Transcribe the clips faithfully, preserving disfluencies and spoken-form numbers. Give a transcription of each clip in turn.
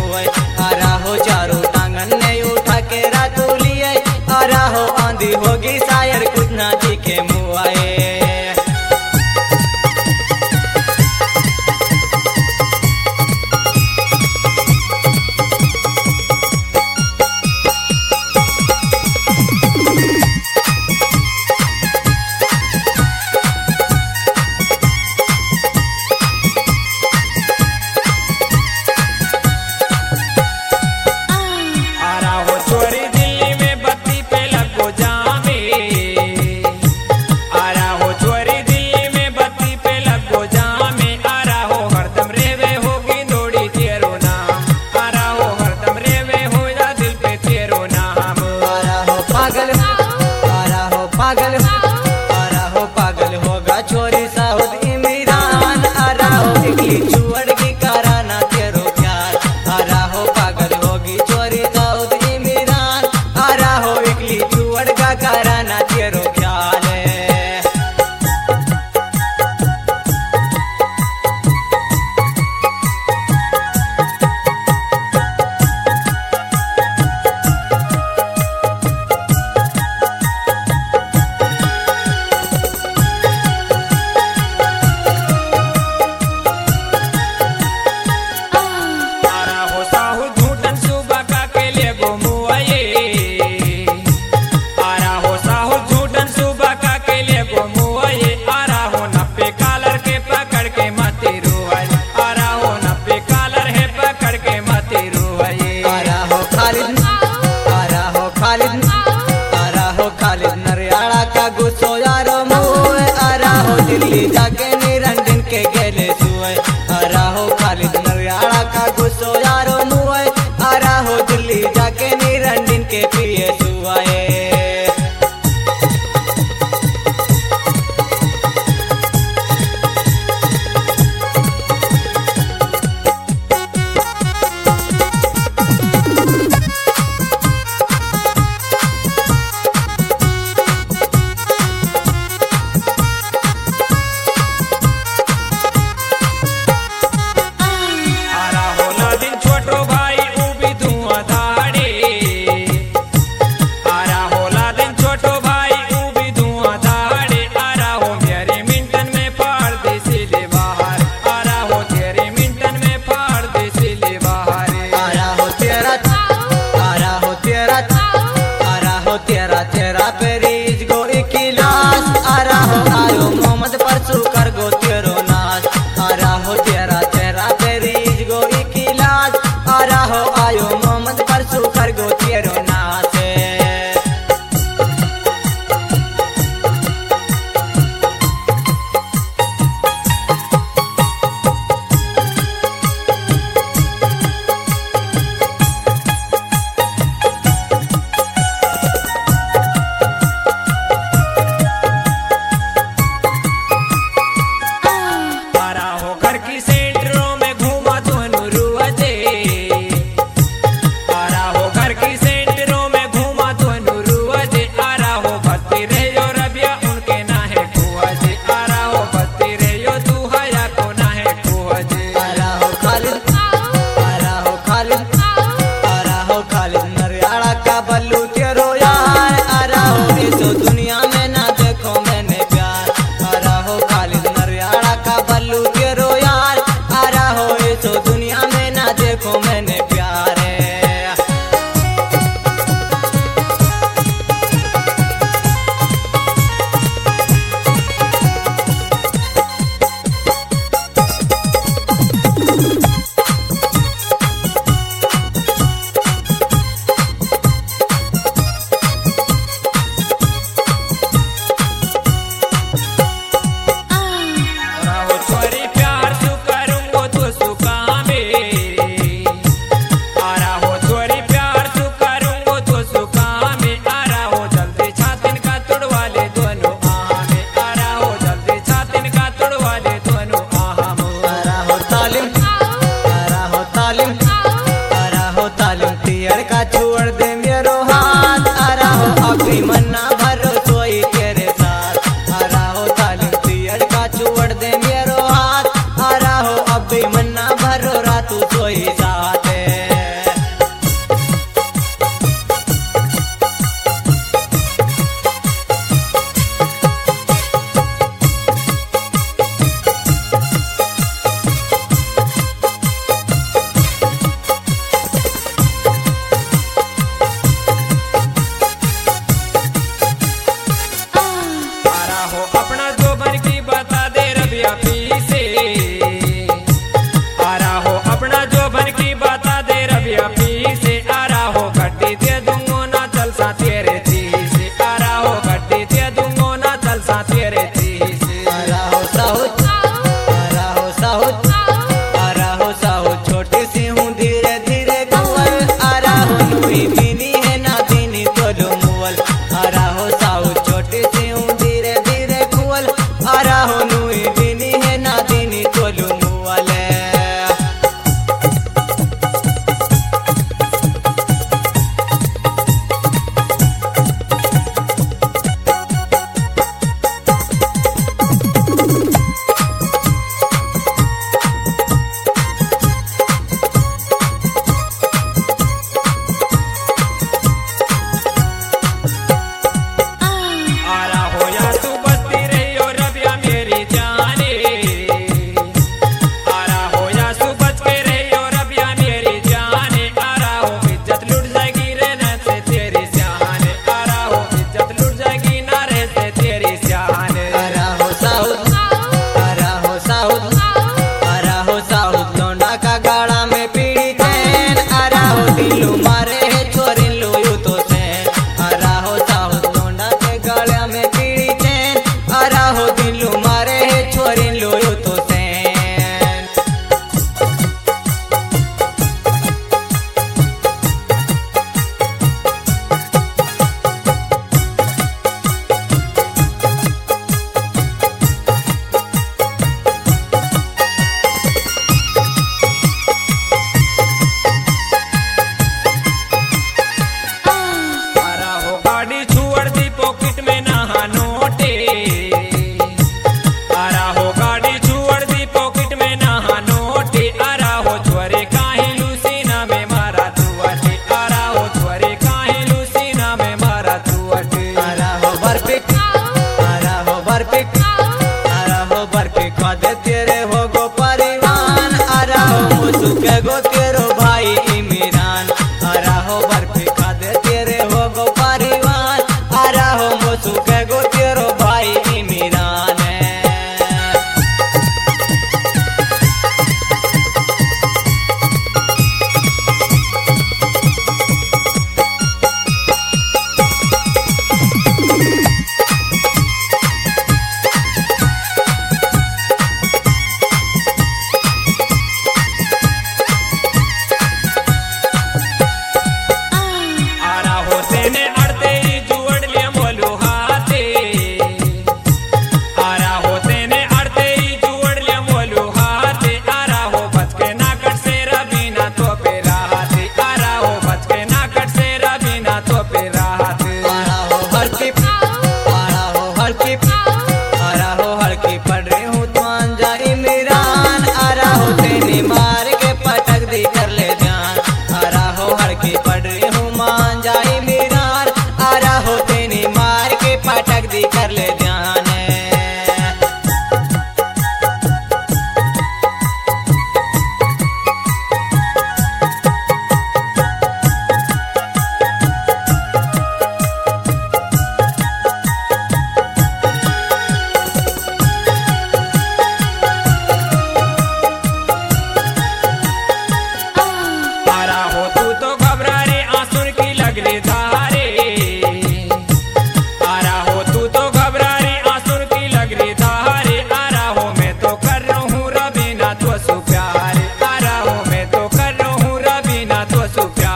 मुए आरा हो चारों टांगन ने उठा के रातू लिए आरा हो आंधी होगी शायर कुछ ना दिखे मुआए पागल आरा हो पागल होगा छोरी साउद इमरान आरा हो इकली छुअड़ की कराना तेरो प्यार आरा हो पागल होगी छोरी साउद इमरान आरा हो इकली छुअड़ का कराना तेरो ख्याल गुस्सो यारो मुए आरा हो दिल्ली जाके निरंजन के गेले सुए आरा हो खालिद नरियाड़ा का गुस्सो यारो मुए आरा हो दिल्ली जाके निरंजन के पिए सुआए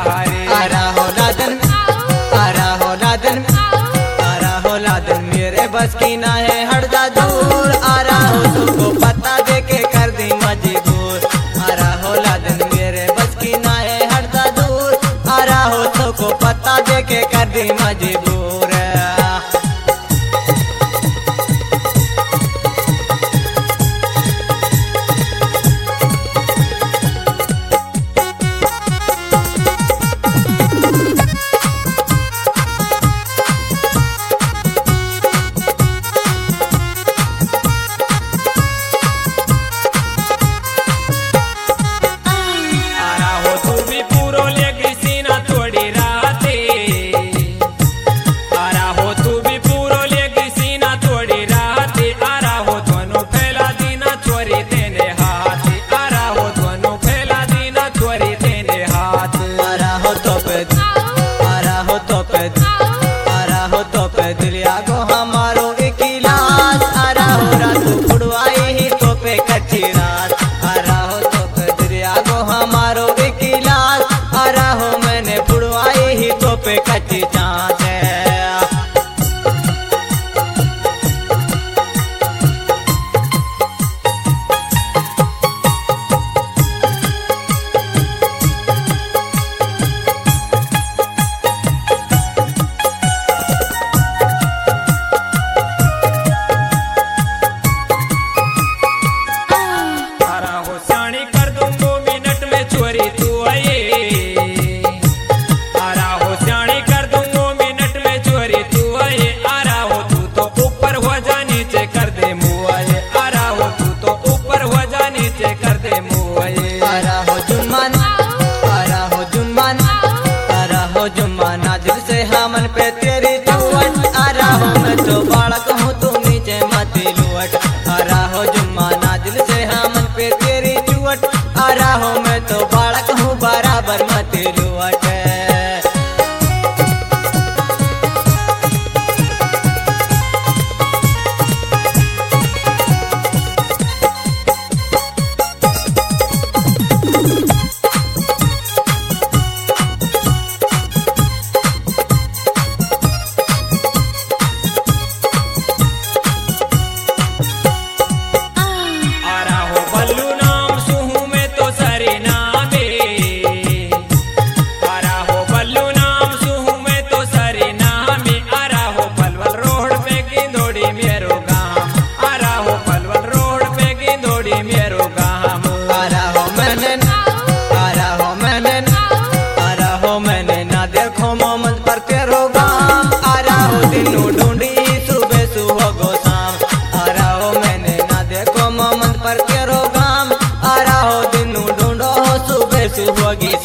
बाहरे आरा हो लादन आरा हो लादन आरा हो लादन मेरे बस की ना है हटदा दूर आरा हो तुमको पता दे के कर दी मजबूर आरा हो लादन मेरे बस की ना है हटदा दूर आरा हो तुमको पता दे के कर दी मजबूर पे कच्ची चाँद हमन पे तेरी चुवट आरा हो मैं तो बालक हूँ तू नीचे मती लुवट आरा हो जुम्मा नाजिल से हमन पे तेरी चुवट आरा हो मैं तो बालक हूँ बराबर मती लुवट होगी